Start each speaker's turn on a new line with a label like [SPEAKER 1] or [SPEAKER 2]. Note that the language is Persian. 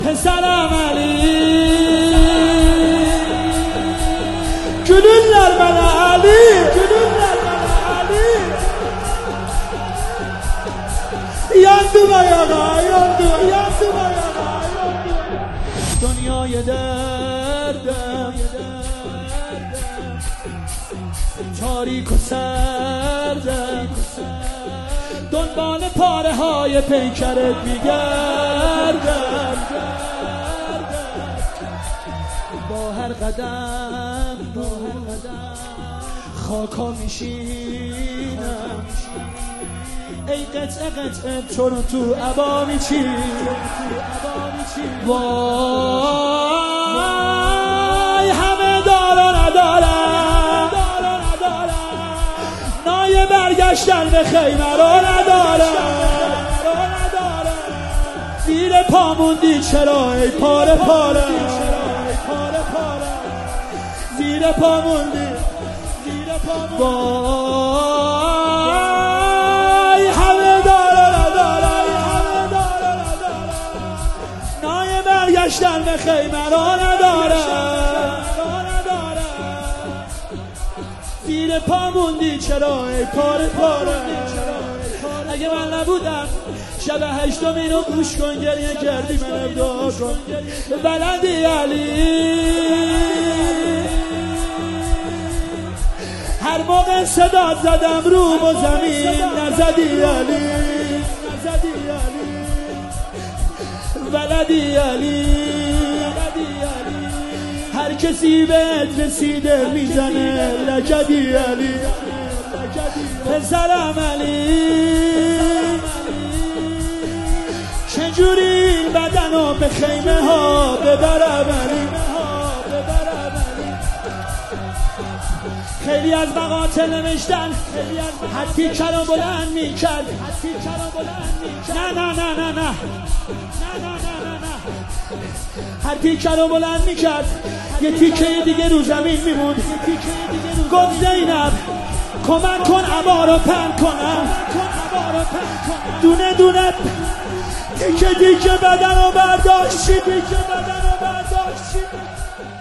[SPEAKER 1] پسرم علی gülürler bana Ali, gülürler bana Ali. Yandım ayağa, yandım ayağa. Dünyaya derdem, تاریک و سردم دنبال پاره های پیکرت میگردم با هر قدم خاکا میشینم ای قطعه قطعه تو رو تو عبا میچینم وای همه دارا ندارم نای برگشتن به خیمه رو ندارم زیر پا موندی چرا ای پاره پاره زیر پا موندی وای همه دارا ندارم نای برگشتن به خیمه رو ندارم زیر پا موندی چرا ای پاره پاره اگه من نبودم شب هشتم اینو گوش کن گریه کردی من دعا کن بلدی علی هر موقع صدا زدم روم و زمین نزدی علی بلدی علی هر کسی بهت رسیده میزنه لکدی علی پسرم علی چجوری این بدنو به خیمه ها ببرم علی خیلی از مقاطع نوشتن هر تیکه رو بلند میکرد نه هر تیکه رو بلند میکرد یه تیکه دیگه رو زمین میموند گفت زینب کمک کن عبا رو پهن کنم دونه دونه تیکه بدن رو برداشتی